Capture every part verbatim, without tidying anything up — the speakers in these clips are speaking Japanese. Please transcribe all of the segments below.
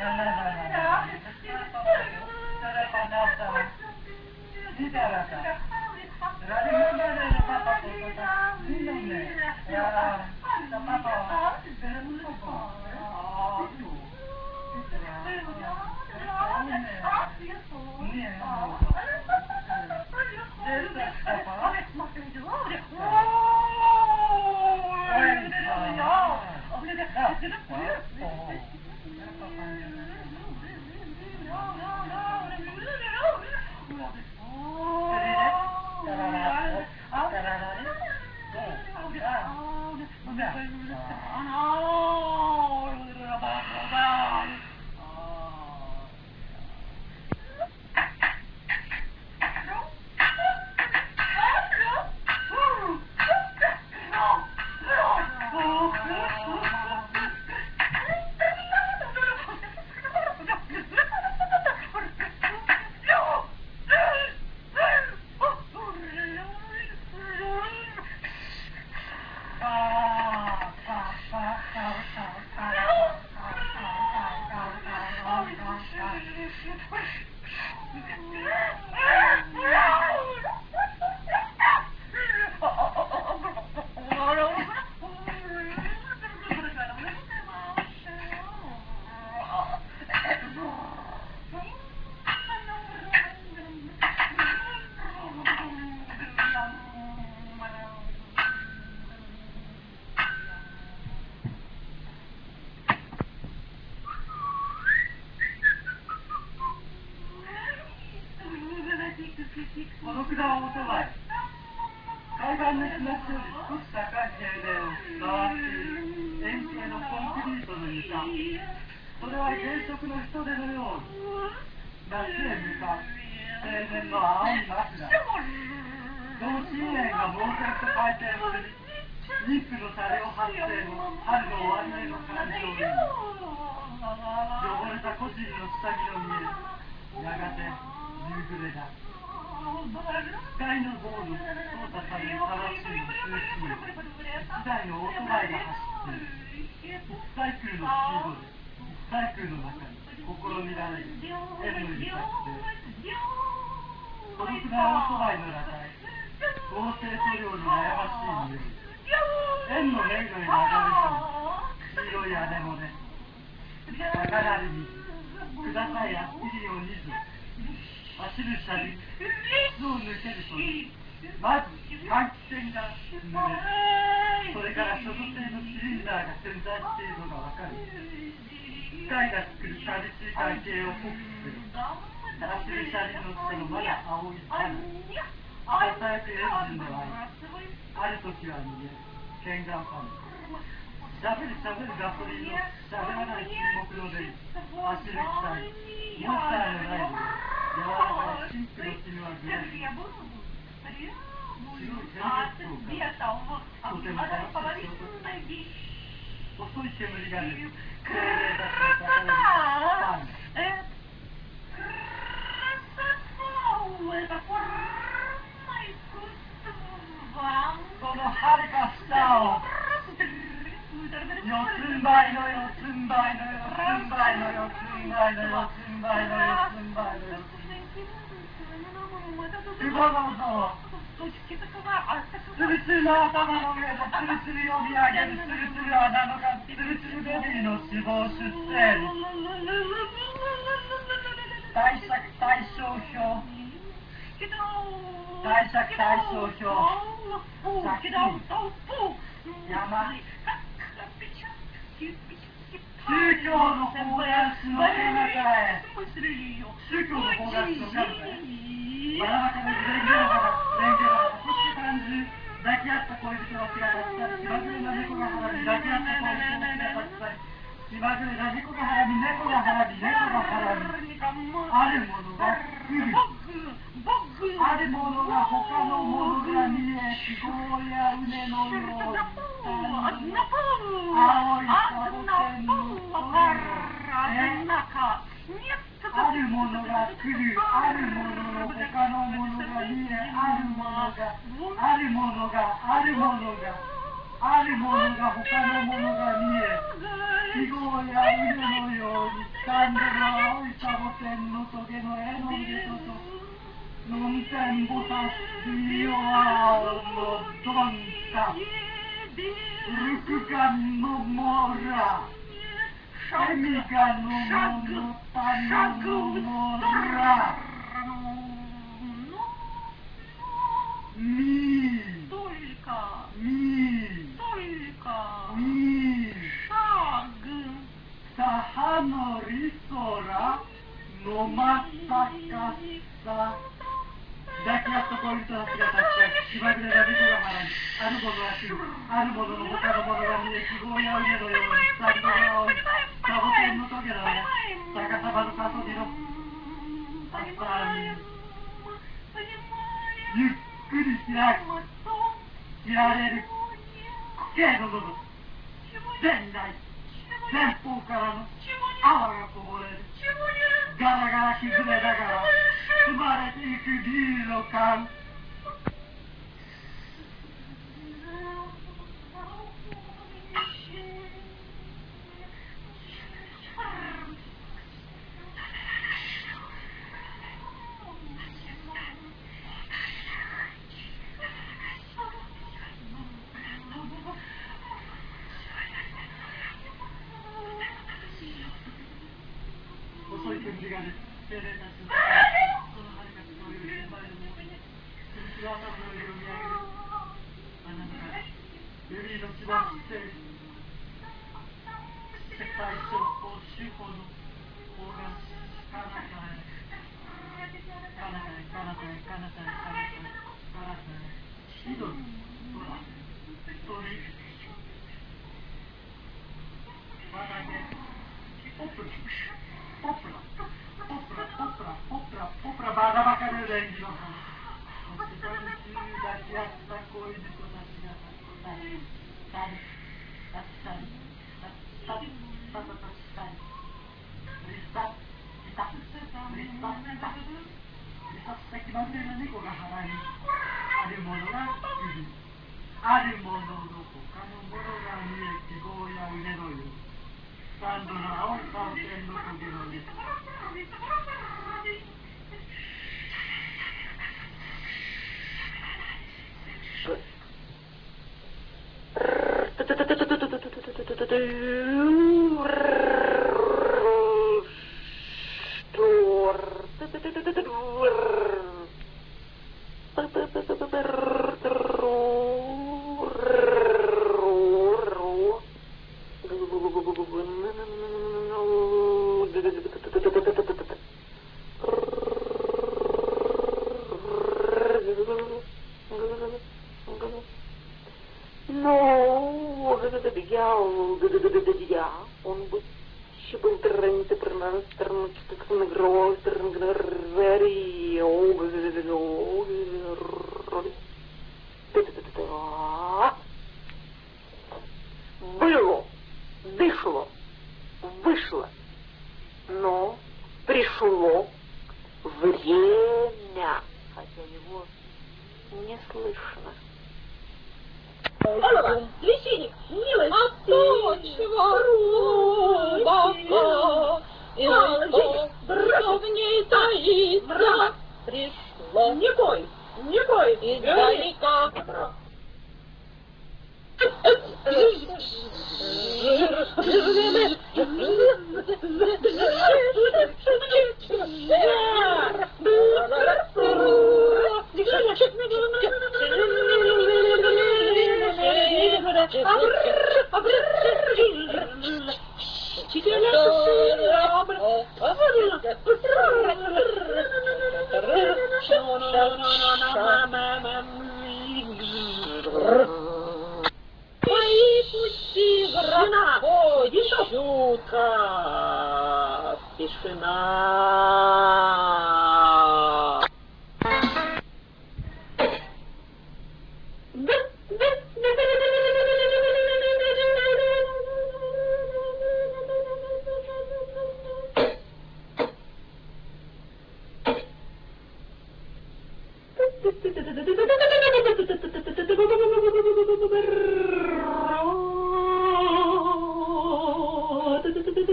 この果物オートバイ、海岸の砂地より少し高い平面を回っている円形のコンクリートの床、それは現職の人手のように夏へ向かう青年の青い枕、同心円が猛然と回転する妊婦のタレを発生の春の終わり目の感情に汚れた個人の下着の見え、やがて夕暮れだ。スカイのボール操作される正しいの中心一台のオートバイが走っている。いちサイクルのスピードでいちサイクルの中に試みられる円の指先で孤独なオートバイの裸体、合成塗料に悩ましい匂い、円の迷路に流れ込む黄色いアネモネ、高鳴る水、下さいあっきりお水、走る車輪、靴を抜けるとまず換気扇が濡れる。それから所属性のシリンダーが点在しているのがわかる。機械が作る寂しい関係を濃くする。走る車輪の下のまだ青い花、支えてエンジンの間、ある時は逃げる剣眼パンダ、しゃべるしゃべるガソリンのしゃべらない沈黙の電気、走る機体、モンスターの内部、柔らかいシンプルの絹はグレー、白いヘルメットをかぶとても大切に細い煙が出る精霊たちの高いパンダ。このはるか下を四つん這いの四つん這いの四つん這いの四つん這いの四つん這いの四つん這いのすごのぞつるつるの頭の上でつるつる呼び上げるつるつる穴のがつるつるベビーの死亡出生率、貸借対照表、貸借対照表、借金、山、宗教の法安の世の中へ、宗教の法安の世の中へ、バラバカのレンゲの花、レンゲの花、そして感じ抱き合った恋人の姿ったり、気まぐれな猫が花火、抱き合った恋人の姿ったり、気まぐれな猫が花火、猫が花火、猫が花火、あるものが来る。あるものが他のものが見え、希望やうねのように青いサボテンのあるものが来る、あるものの他のものが見え、あるものがあるものがあるものがあるものが他のものが見え、記号や船のようにサンドの青いサボテンのトゲの絵の腕とと、ノンテンボサスビオアオのドンタ、ルクガンのモラ、エミガのモノタノのモラ、ミー、 только, ミー、 только, ミー、 шаг, サハのリソラ、のまさかさ、抱き合った恋人たちが立ち、しばぐれが猫が腹に、あるものは死ぬ、あるものの他のものが見え、記号や梅のように、サンドが青い、サボテンのトゲの上、逆さまのサソリの、朝に、ゆっくり開く、切られる、苔の部分、前代、前方からの泡がこぼれる、ガラガラ崩れながら、積まれていくビールの缶。細い煙がね、精霊たちのその針が聞こえる心配のもとに、鈴木は頭の上を見上げる。あなたがルビーの血を知っている。世界小法主法の方が彼方へ、彼方へ、彼方へ、彼方へ、彼方へ、彼方へ、緑、空、鳥、畑、ポプラ、ポプラ、ポプラ、ポプラ、ポプラ、ポプラ、バカバカでレンジの花。そしてその中抱き合った恋人たちがたり、たり、たったり、たったり、たたたったり、リスタ、リタ、リスタ、リタ、リタした気まぐれな猫が腹に、あるものが首、あるものの他のものが見え、希望や腕のよう。サンドの青いサボテンのトゲの上。 No, я, я, он бы щебен тренте пронас тренте так на гроз тренгари, было, дышло, вышло, но пришло время, хотя его не слышно. Олова, лисиник, милость, а точно, рубака, и что в ней таится, пришло, не бой, не бой, издалека. Мои пути проходит чутка, тишина. Brrrr.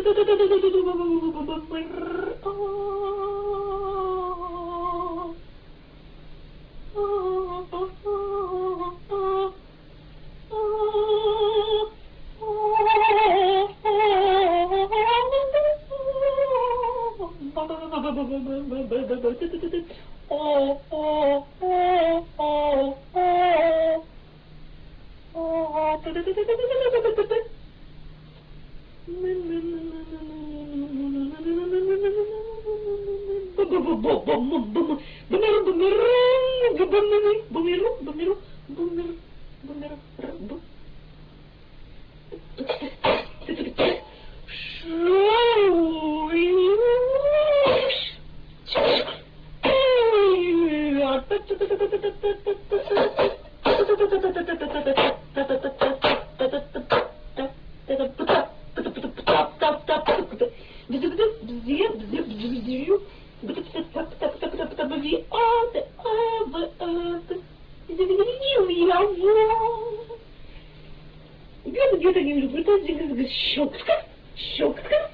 Где-то не люблю, это щелкка, щелкка.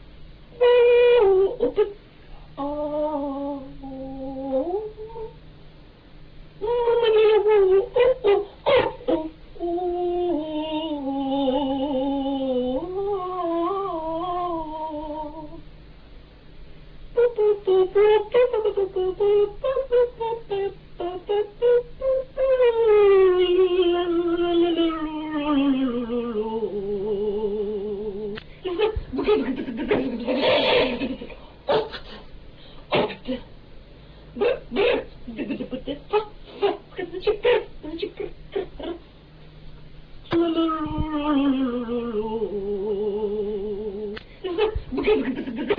Опыт. Look